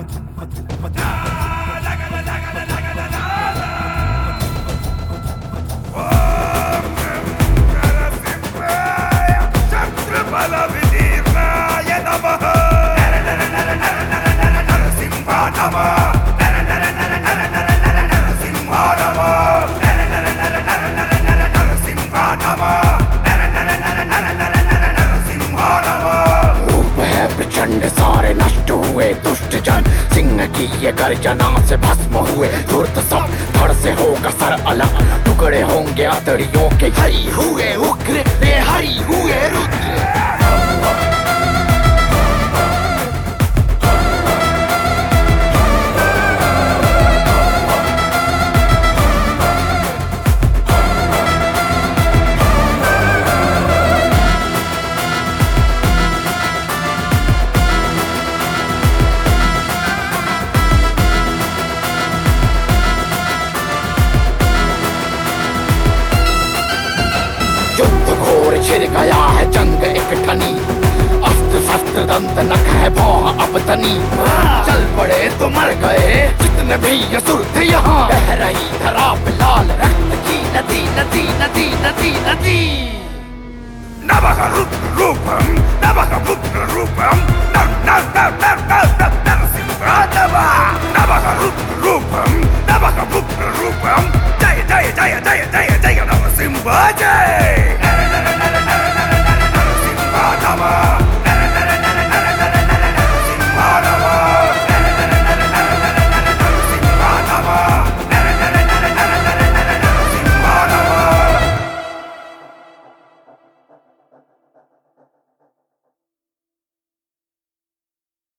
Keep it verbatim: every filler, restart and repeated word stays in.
सारे नष्ट हुए दुष्ट जन, सिंह की ये गर्जना से भस्म हुए धूर्त सब। धड़ से होगा सर अलग, टुकड़े होंगे आतड़ियों के। हरि हुए उग्र, हरि हुए रुद्र। छिड़ गया है जंग एक ठनी, अस्त्र शस्त्र दंत नख है भौं अब तनी। चल पड़े तो मर गए जितने भी असुर थे यहाँ। बह रही धरा पे लाल रक्त की नदी नदी नदी नदी नदी। नवः रुद्र रूपम नवः पुत्र रूपम नर नर नर नर नर नर नरसिंह। नवः रुद्र रूपम नवः पुत्र रूपम। जय जय जय जय जय जय नरसिंह जय।